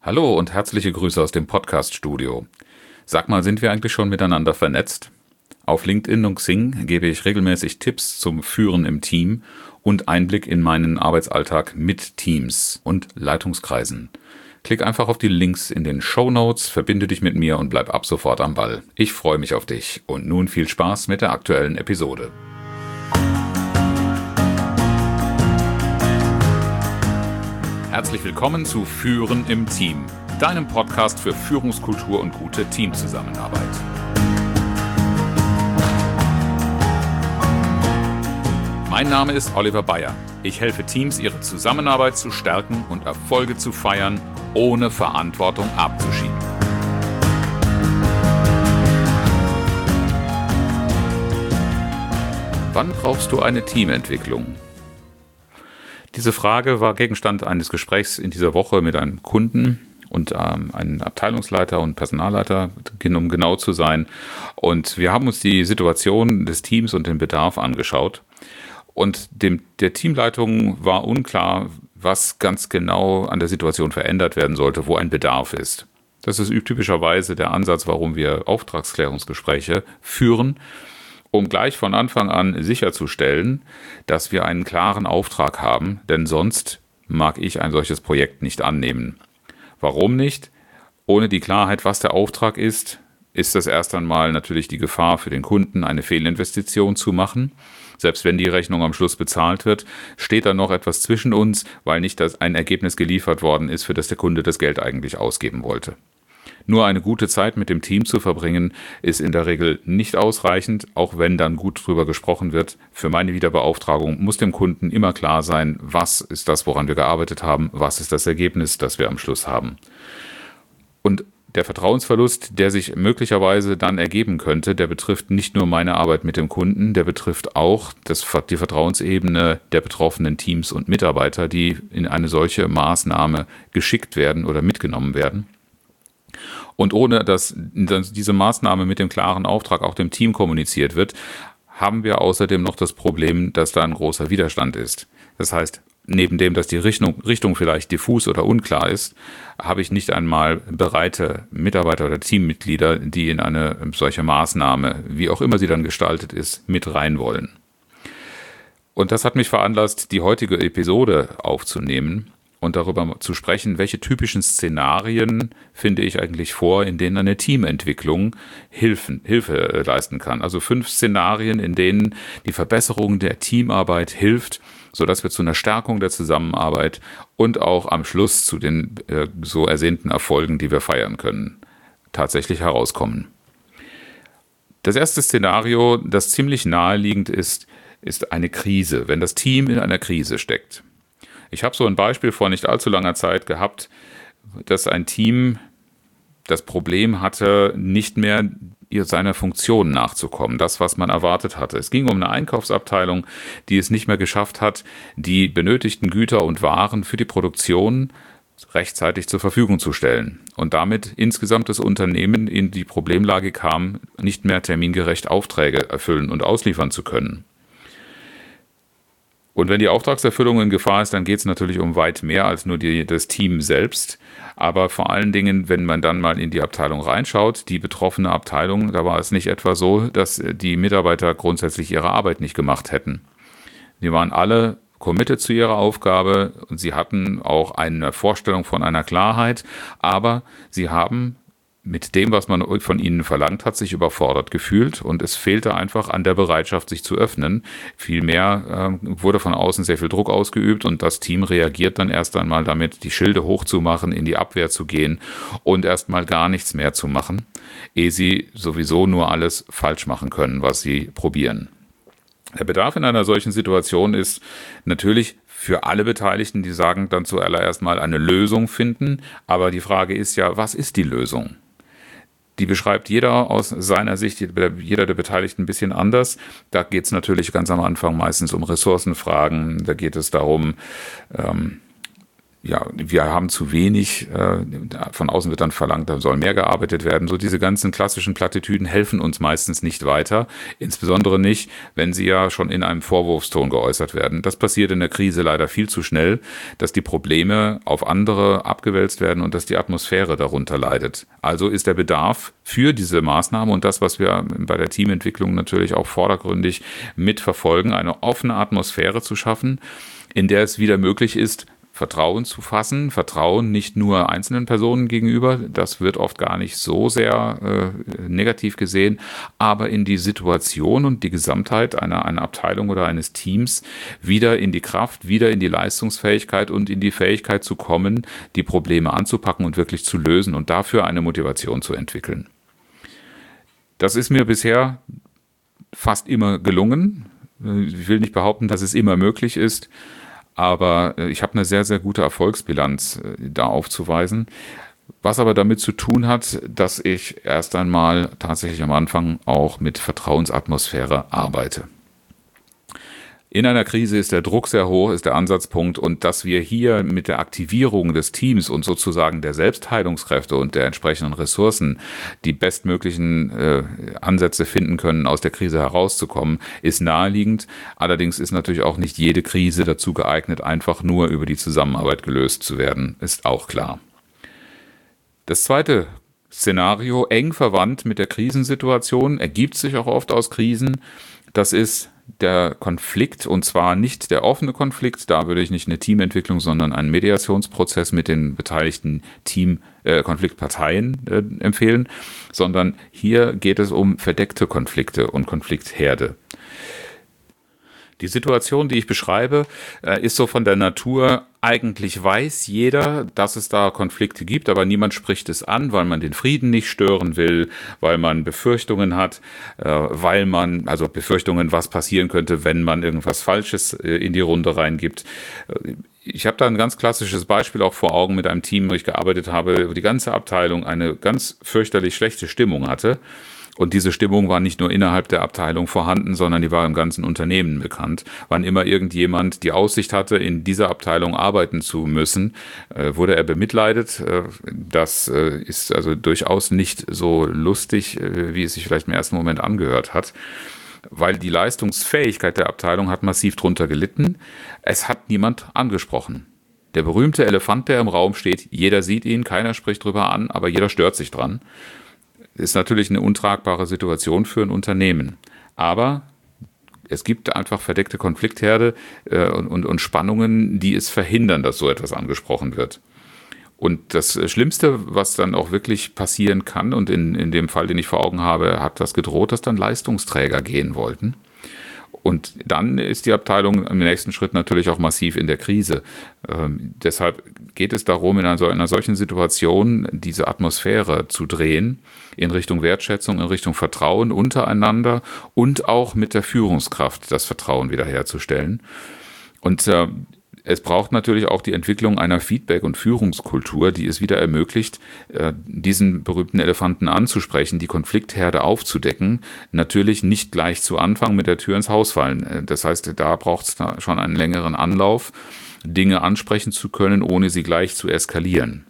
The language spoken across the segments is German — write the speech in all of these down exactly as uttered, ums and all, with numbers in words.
Hallo und herzliche Grüße aus dem Podcast-Studio. Sag mal, sind wir eigentlich schon miteinander vernetzt? Auf LinkedIn und Xing gebe ich regelmäßig Tipps zum Führen im Team und Einblick in meinen Arbeitsalltag mit Teams und Leitungskreisen. Klick einfach auf die Links in den Shownotes, verbinde dich mit mir und bleib ab sofort am Ball. Ich freue mich auf dich und nun viel Spaß mit der aktuellen Episode. Herzlich willkommen zu Führen im Team, deinem Podcast für Führungskultur und gute Teamzusammenarbeit. Mein Name ist Oliver Bayer. Ich helfe Teams, ihre Zusammenarbeit zu stärken und Erfolge zu feiern, ohne Verantwortung abzuschieben. Wann brauchst du eine Teamentwicklung? Diese Frage war Gegenstand eines Gesprächs in dieser Woche mit einem Kunden und ähm, einem Abteilungsleiter und Personalleiter, um genau zu sein. Und wir haben uns die Situation des Teams und den Bedarf angeschaut. Und dem, der Teamleitung war unklar, was ganz genau an der Situation verändert werden sollte, wo ein Bedarf ist. Das ist typischerweise der Ansatz, warum wir Auftragsklärungsgespräche führen, um gleich von Anfang an sicherzustellen, dass wir einen klaren Auftrag haben, denn sonst mag ich ein solches Projekt nicht annehmen. Warum nicht? Ohne die Klarheit, was der Auftrag ist, ist das erst einmal natürlich die Gefahr für den Kunden, eine Fehlinvestition zu machen. Selbst wenn die Rechnung am Schluss bezahlt wird, steht da noch etwas zwischen uns, weil nicht das ein Ergebnis geliefert worden ist, für das der Kunde das Geld eigentlich ausgeben wollte. Nur eine gute Zeit mit dem Team zu verbringen, ist in der Regel nicht ausreichend, auch wenn dann gut drüber gesprochen wird. Für meine Wiederbeauftragung muss dem Kunden immer klar sein, was ist das, woran wir gearbeitet haben, was ist das Ergebnis, das wir am Schluss haben. Und der Vertrauensverlust, der sich möglicherweise dann ergeben könnte, der betrifft nicht nur meine Arbeit mit dem Kunden, der betrifft auch das, die Vertrauensebene der betroffenen Teams und Mitarbeiter, die in eine solche Maßnahme geschickt werden oder mitgenommen werden. Und ohne dass diese Maßnahme mit dem klaren Auftrag auch dem Team kommuniziert wird, haben wir außerdem noch das Problem, dass da ein großer Widerstand ist. Das heißt, neben dem, dass die Richtung, Richtung vielleicht diffus oder unklar ist, habe ich nicht einmal bereite Mitarbeiter oder Teammitglieder, die in eine solche Maßnahme, wie auch immer sie dann gestaltet ist, mit rein wollen. Und das hat mich veranlasst, die heutige Episode aufzunehmen und darüber zu sprechen, welche typischen Szenarien finde ich eigentlich vor, in denen eine Teamentwicklung Hilfen, Hilfe leisten kann. Also fünf Szenarien, in denen die Verbesserung der Teamarbeit hilft, sodass wir zu einer Stärkung der Zusammenarbeit und auch am Schluss zu den äh, so ersehnten Erfolgen, die wir feiern können, tatsächlich herauskommen. Das erste Szenario, das ziemlich naheliegend ist, ist eine Krise, wenn das Team in einer Krise steckt. Ich habe so ein Beispiel vor nicht allzu langer Zeit gehabt, dass ein Team das Problem hatte, nicht mehr seiner Funktion nachzukommen, das, was man erwartet hatte. Es ging um eine Einkaufsabteilung, die es nicht mehr geschafft hat, die benötigten Güter und Waren für die Produktion rechtzeitig zur Verfügung zu stellen und damit insgesamt das Unternehmen in die Problemlage kam, nicht mehr termingerecht Aufträge erfüllen und ausliefern zu können. Und wenn die Auftragserfüllung in Gefahr ist, dann geht es natürlich um weit mehr als nur die, das Team selbst. Aber vor allen Dingen, wenn man dann mal in die Abteilung reinschaut, die betroffene Abteilung, da war es nicht etwa so, dass die Mitarbeiter grundsätzlich ihre Arbeit nicht gemacht hätten. Die waren alle committed zu ihrer Aufgabe und sie hatten auch eine Vorstellung von einer Klarheit, aber sie haben mit dem, was man von ihnen verlangt hat, sich überfordert gefühlt und es fehlte einfach an der Bereitschaft, sich zu öffnen. Vielmehr äh, wurde von außen sehr viel Druck ausgeübt und das Team reagiert dann erst einmal damit, die Schilde hochzumachen, in die Abwehr zu gehen und erstmal gar nichts mehr zu machen, ehe sie sowieso nur alles falsch machen können, was sie probieren. Der Bedarf in einer solchen Situation ist natürlich für alle Beteiligten, die sagen dann zuallererst mal eine Lösung finden, aber die Frage ist ja, was ist die Lösung? Die beschreibt jeder aus seiner Sicht, jeder der Beteiligten ein bisschen anders. Da geht es natürlich ganz am Anfang meistens um Ressourcenfragen. Da geht es darum, ähm, ja, wir haben zu wenig, äh, von außen wird dann verlangt, da soll mehr gearbeitet werden. So diese ganzen klassischen Plattitüden helfen uns meistens nicht weiter, insbesondere nicht, wenn sie ja schon in einem Vorwurfston geäußert werden. Das passiert in der Krise leider viel zu schnell, dass die Probleme auf andere abgewälzt werden und dass die Atmosphäre darunter leidet. Also ist der Bedarf für diese Maßnahme und das, was wir bei der Teamentwicklung natürlich auch vordergründig mitverfolgen, eine offene Atmosphäre zu schaffen, in der es wieder möglich ist, Vertrauen zu fassen, Vertrauen nicht nur einzelnen Personen gegenüber, das wird oft gar nicht so sehr äh, negativ gesehen, aber in die Situation und die Gesamtheit einer, einer Abteilung oder eines Teams wieder in die Kraft, wieder in die Leistungsfähigkeit und in die Fähigkeit zu kommen, die Probleme anzupacken und wirklich zu lösen und dafür eine Motivation zu entwickeln. Das ist mir bisher fast immer gelungen. Ich will nicht behaupten, dass es immer möglich ist, aber ich habe eine sehr, sehr gute Erfolgsbilanz da aufzuweisen, was aber damit zu tun hat, dass ich erst einmal tatsächlich am Anfang auch mit Vertrauensatmosphäre arbeite. In einer Krise ist der Druck sehr hoch, ist der Ansatzpunkt, und dass wir hier mit der Aktivierung des Teams und sozusagen der Selbstheilungskräfte und der entsprechenden Ressourcen die bestmöglichen äh, Ansätze finden können, aus der Krise herauszukommen, ist naheliegend. Allerdings ist natürlich auch nicht jede Krise dazu geeignet, einfach nur über die Zusammenarbeit gelöst zu werden, ist auch klar. Das zweite Szenario, eng verwandt mit der Krisensituation, ergibt sich auch oft aus Krisen. Das ist der Konflikt, und zwar nicht der offene Konflikt, da würde ich nicht eine Teamentwicklung, sondern einen Mediationsprozess mit den beteiligten Team, äh, Konfliktparteien äh, empfehlen, sondern hier geht es um verdeckte Konflikte und Konfliktherde. Die Situation, die ich beschreibe, ist so von der Natur, eigentlich weiß jeder, dass es da Konflikte gibt, aber niemand spricht es an, weil man den Frieden nicht stören will, weil man Befürchtungen hat, weil man, also Befürchtungen, was passieren könnte, wenn man irgendwas Falsches in die Runde reingibt. Ich habe da ein ganz klassisches Beispiel auch vor Augen mit einem Team, wo ich gearbeitet habe, wo die ganze Abteilung eine ganz fürchterlich schlechte Stimmung hatte. Und diese Stimmung war nicht nur innerhalb der Abteilung vorhanden, sondern die war im ganzen Unternehmen bekannt. Wann immer irgendjemand die Aussicht hatte, in dieser Abteilung arbeiten zu müssen, äh, wurde er bemitleidet. Äh, das äh, ist also durchaus nicht so lustig, äh, wie es sich vielleicht im ersten Moment angehört hat, weil die Leistungsfähigkeit der Abteilung hat massiv drunter gelitten. Es hat niemand angesprochen. Der berühmte Elefant, der im Raum steht, jeder sieht ihn, keiner spricht drüber an, aber jeder stört sich dran. Ist natürlich eine untragbare Situation für ein Unternehmen. Aber es gibt einfach verdeckte Konfliktherde äh, und, und, und Spannungen, die es verhindern, dass so etwas angesprochen wird. Und das Schlimmste, was dann auch wirklich passieren kann, und in, in dem Fall, den ich vor Augen habe, hat das gedroht, dass dann Leistungsträger gehen wollten. Und dann ist die Abteilung im nächsten Schritt natürlich auch massiv in der Krise. Ähm, deshalb geht es darum, in einer, so, in einer solchen Situation diese Atmosphäre zu drehen, in Richtung Wertschätzung, in Richtung Vertrauen untereinander und auch mit der Führungskraft das Vertrauen wiederherzustellen. Und äh, es braucht natürlich auch die Entwicklung einer Feedback- und Führungskultur, die es wieder ermöglicht, diesen berühmten Elefanten anzusprechen, die Konfliktherde aufzudecken. Natürlich nicht gleich zu Anfang mit der Tür ins Haus fallen. Das heißt, da braucht es schon einen längeren Anlauf, Dinge ansprechen zu können, ohne sie gleich zu eskalieren.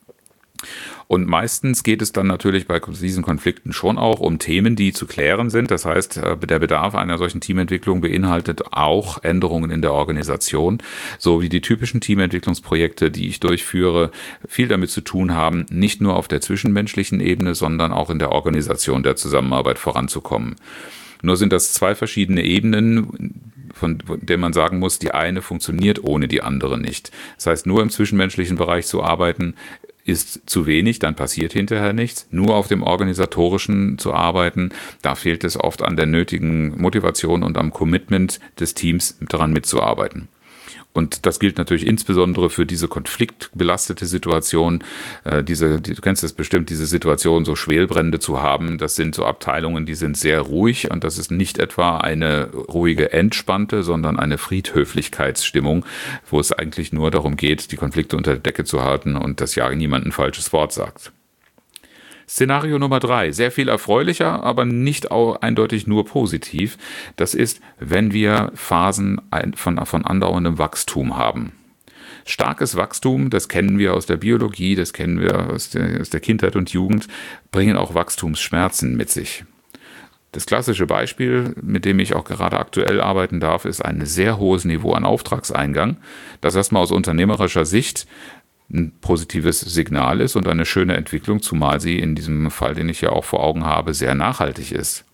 Und meistens geht es dann natürlich bei diesen Konflikten schon auch um Themen, die zu klären sind. Das heißt, der Bedarf einer solchen Teamentwicklung beinhaltet auch Änderungen in der Organisation, so wie die typischen Teamentwicklungsprojekte, die ich durchführe, viel damit zu tun haben, nicht nur auf der zwischenmenschlichen Ebene, sondern auch in der Organisation der Zusammenarbeit voranzukommen. Nur sind das zwei verschiedene Ebenen, von der man sagen muss, die eine funktioniert ohne die andere nicht. Das heißt, nur im zwischenmenschlichen Bereich zu arbeiten, ist zu wenig, dann passiert hinterher nichts. Nur auf dem Organisatorischen zu arbeiten, da fehlt es oft an der nötigen Motivation und am Commitment des Teams, daran mitzuarbeiten. Und das gilt natürlich insbesondere für diese konfliktbelastete Situation. Äh, diese, die, du kennst das bestimmt, diese Situation, so Schwelbrände zu haben. Das sind so Abteilungen, die sind sehr ruhig. Und das ist nicht etwa eine ruhige, entspannte, sondern eine Friedhöflichkeitsstimmung, wo es eigentlich nur darum geht, die Konflikte unter der Decke zu halten und dass ja niemand ein falsches Wort sagt. Szenario Nummer drei, sehr viel erfreulicher, aber nicht auch eindeutig nur positiv. Das ist, wenn wir Phasen von, von andauerndem Wachstum haben. Starkes Wachstum, das kennen wir aus der Biologie, das kennen wir aus der, aus der Kindheit und Jugend, bringen auch Wachstumsschmerzen mit sich. Das klassische Beispiel, mit dem ich auch gerade aktuell arbeiten darf, ist ein sehr hohes Niveau an Auftragseingang, das erstmal aus unternehmerischer Sicht ein positives Signal ist und eine schöne Entwicklung, zumal sie in diesem Fall, den ich ja auch vor Augen habe, sehr nachhaltig ist.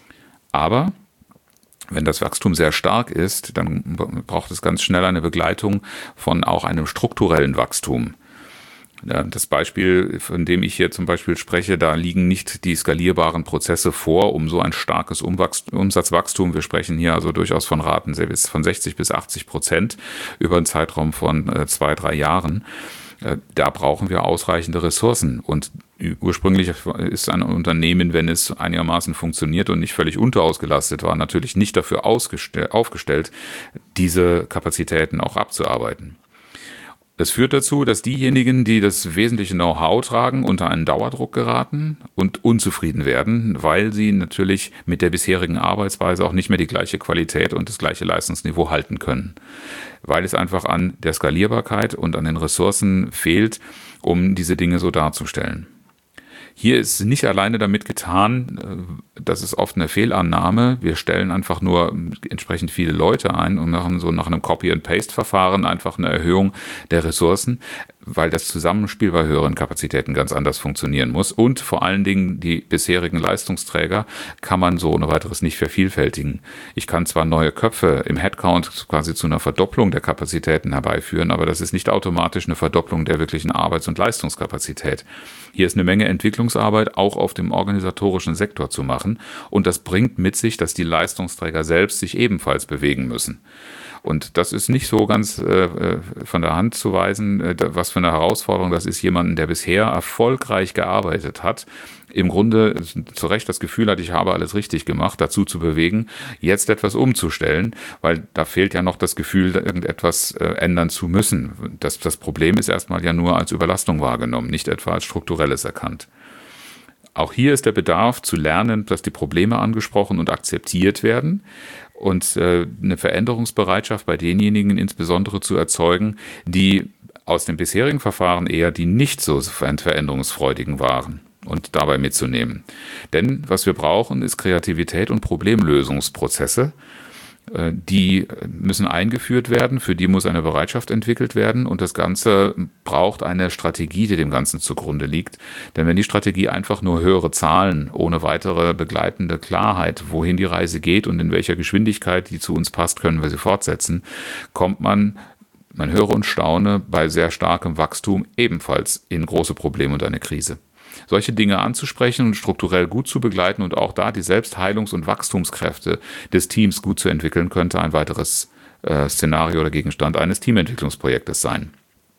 Aber wenn das Wachstum sehr stark ist, dann braucht es ganz schnell eine Begleitung von auch einem strukturellen Wachstum. Ja, das Beispiel, von dem ich hier zum Beispiel spreche, da liegen nicht die skalierbaren Prozesse vor, um so ein starkes Umsatzwachstum, wir sprechen hier also durchaus von Raten von sechzig bis achtzig Prozent über einen Zeitraum von zwei, drei Jahren. Da brauchen wir ausreichende Ressourcen und ursprünglich ist ein Unternehmen, wenn es einigermaßen funktioniert und nicht völlig unterausgelastet war, natürlich nicht dafür aufgestellt, diese Kapazitäten auch abzuarbeiten. Das führt dazu, dass diejenigen, die das wesentliche Know-how tragen, unter einen Dauerdruck geraten und unzufrieden werden, weil sie natürlich mit der bisherigen Arbeitsweise auch nicht mehr die gleiche Qualität und das gleiche Leistungsniveau halten können. Weil es einfach an der Skalierbarkeit und an den Ressourcen fehlt, um diese Dinge so darzustellen. Hier ist nicht alleine damit getan, das ist oft eine Fehlannahme. Wir stellen einfach nur entsprechend viele Leute ein und machen so nach einem Copy-and-Paste-Verfahren einfach eine Erhöhung der Ressourcen, weil das Zusammenspiel bei höheren Kapazitäten ganz anders funktionieren muss. Und vor allen Dingen die bisherigen Leistungsträger kann man so ohne weiteres nicht vervielfältigen. Ich kann zwar neue Köpfe im Headcount quasi zu einer Verdopplung der Kapazitäten herbeiführen, aber das ist nicht automatisch eine Verdopplung der wirklichen Arbeits- und Leistungskapazität. Hier ist eine Menge Entwicklungsarbeit auch auf dem organisatorischen Sektor zu machen und das bringt mit sich, dass die Leistungsträger selbst sich ebenfalls bewegen müssen. Und das ist nicht so ganz äh, von der Hand zu weisen, äh, was für eine Herausforderung das ist, jemanden, der bisher erfolgreich gearbeitet hat, im Grunde zu Recht das Gefühl hat, ich habe alles richtig gemacht, dazu zu bewegen, jetzt etwas umzustellen, weil da fehlt ja noch das Gefühl, irgendetwas äh, ändern zu müssen. Das, das Problem ist erstmal ja nur als Überlastung wahrgenommen, nicht etwa als strukturelles erkannt. Auch hier ist der Bedarf zu lernen, dass die Probleme angesprochen und akzeptiert werden und äh, eine Veränderungsbereitschaft bei denjenigen insbesondere zu erzeugen, die aus dem bisherigen Verfahren eher die nicht so veränderungsfreudigen waren und dabei mitzunehmen. Denn was wir brauchen, ist Kreativität und Problemlösungsprozesse. Die müssen eingeführt werden, für die muss eine Bereitschaft entwickelt werden und das Ganze braucht eine Strategie, die dem Ganzen zugrunde liegt. Denn wenn die Strategie einfach nur höhere Zahlen ohne weitere begleitende Klarheit, wohin die Reise geht und in welcher Geschwindigkeit die zu uns passt, können wir sie fortsetzen, kommt man, man höre und staune, bei sehr starkem Wachstum ebenfalls in große Probleme und eine Krise. Solche Dinge anzusprechen und strukturell gut zu begleiten und auch da die Selbstheilungs- und Wachstumskräfte des Teams gut zu entwickeln, könnte ein weiteres äh, Szenario oder Gegenstand eines Teamentwicklungsprojektes sein.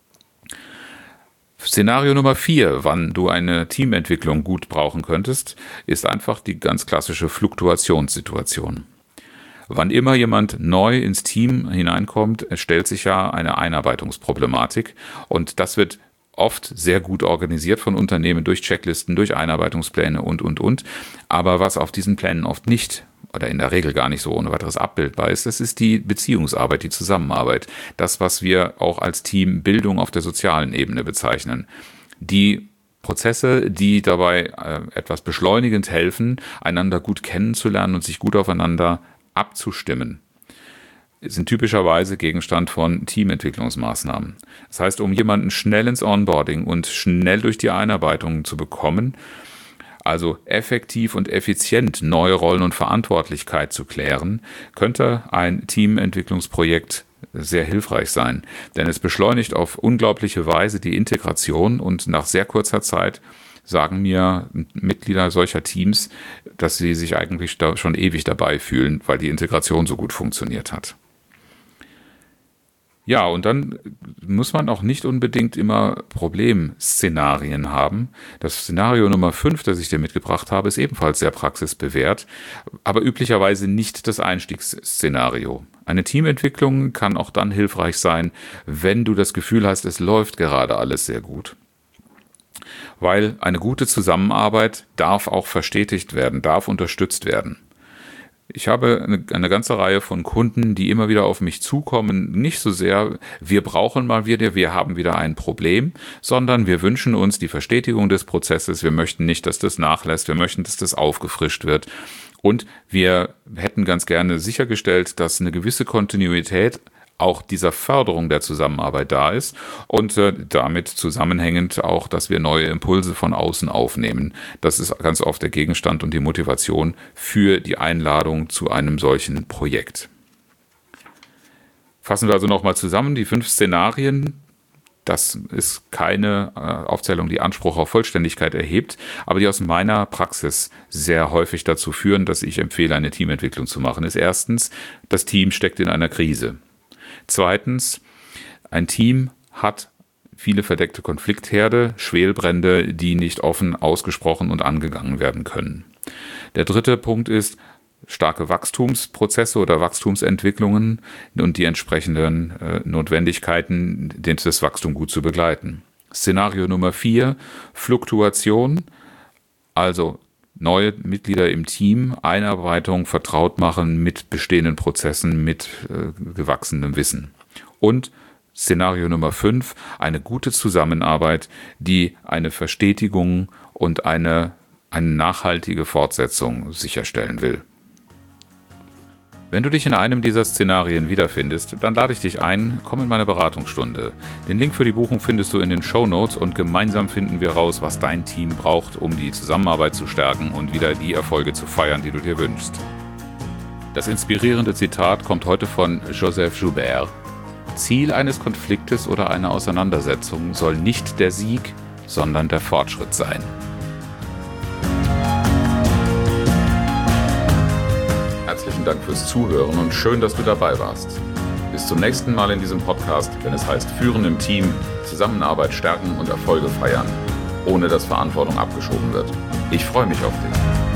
Szenario Nummer vier, wann du eine Teamentwicklung gut brauchen könntest, ist einfach die ganz klassische Fluktuationssituation. Wann immer jemand neu ins Team hineinkommt, stellt sich ja eine Einarbeitungsproblematik und das wird oft sehr gut organisiert von Unternehmen durch Checklisten, durch Einarbeitungspläne und, und, und. Aber was auf diesen Plänen oft nicht oder in der Regel gar nicht so ohne weiteres abbildbar ist, das ist die Beziehungsarbeit, die Zusammenarbeit. Das, was wir auch als Teambildung auf der sozialen Ebene bezeichnen. Die Prozesse, die dabei äh, etwas beschleunigend helfen, einander gut kennenzulernen und sich gut aufeinander abzustimmen, sind typischerweise Gegenstand von Teamentwicklungsmaßnahmen. Das heißt, um jemanden schnell ins Onboarding und schnell durch die Einarbeitung zu bekommen, also effektiv und effizient neue Rollen und Verantwortlichkeit zu klären, könnte ein Teamentwicklungsprojekt sehr hilfreich sein. Denn es beschleunigt auf unglaubliche Weise die Integration und nach sehr kurzer Zeit sagen mir Mitglieder solcher Teams, dass sie sich eigentlich da schon ewig dabei fühlen, weil die Integration so gut funktioniert hat. Ja, und dann muss man auch nicht unbedingt immer Problemszenarien haben. Das Szenario Nummer fünf, das ich dir mitgebracht habe, ist ebenfalls sehr praxisbewährt, aber üblicherweise nicht das Einstiegsszenario. Eine Teamentwicklung kann auch dann hilfreich sein, wenn du das Gefühl hast, es läuft gerade alles sehr gut. Weil eine gute Zusammenarbeit darf auch verstetigt werden, darf unterstützt werden. Ich habe eine, eine ganze Reihe von Kunden, die immer wieder auf mich zukommen. Nicht so sehr, wir brauchen mal wieder, wir haben wieder ein Problem, sondern wir wünschen uns die Verstetigung des Prozesses. Wir möchten nicht, dass das nachlässt. Wir möchten, dass das aufgefrischt wird. Und wir hätten ganz gerne sichergestellt, dass eine gewisse Kontinuität auch dieser Förderung der Zusammenarbeit da ist und äh, damit zusammenhängend auch, dass wir neue Impulse von außen aufnehmen. Das ist ganz oft der Gegenstand und die Motivation für die Einladung zu einem solchen Projekt. Fassen wir also nochmal zusammen, die fünf Szenarien. Das ist keine äh, Aufzählung, die Anspruch auf Vollständigkeit erhebt, aber die aus meiner Praxis sehr häufig dazu führen, dass ich empfehle, eine Teamentwicklung zu machen. Ist erstens, das Team steckt in einer Krise. Zweitens, ein Team hat viele verdeckte Konfliktherde, Schwelbrände, die nicht offen ausgesprochen und angegangen werden können. Der dritte Punkt ist starke Wachstumsprozesse oder Wachstumsentwicklungen und die entsprechenden äh, Notwendigkeiten, das Wachstum gut zu begleiten. Szenario Nummer vier, Fluktuation, also neue Mitglieder im Team, Einarbeitung, vertraut machen mit bestehenden Prozessen, mit äh, gewachsenem Wissen. Und Szenario Nummer fünf, eine gute Zusammenarbeit, die eine Verstetigung und eine, eine nachhaltige Fortsetzung sicherstellen will. Wenn du dich in einem dieser Szenarien wiederfindest, dann lade ich dich ein, komm in meine Beratungsstunde. Den Link für die Buchung findest du in den Shownotes und gemeinsam finden wir raus, was dein Team braucht, um die Zusammenarbeit zu stärken und wieder die Erfolge zu feiern, die du dir wünschst. Das inspirierende Zitat kommt heute von Joseph Joubert. Ziel eines Konfliktes oder einer Auseinandersetzung soll nicht der Sieg, sondern der Fortschritt sein. Herzlichen Dank fürs Zuhören und schön, dass du dabei warst. Bis zum nächsten Mal in diesem Podcast, wenn es heißt Führen im Team, Zusammenarbeit stärken und Erfolge feiern, ohne dass Verantwortung abgeschoben wird. Ich freue mich auf dich.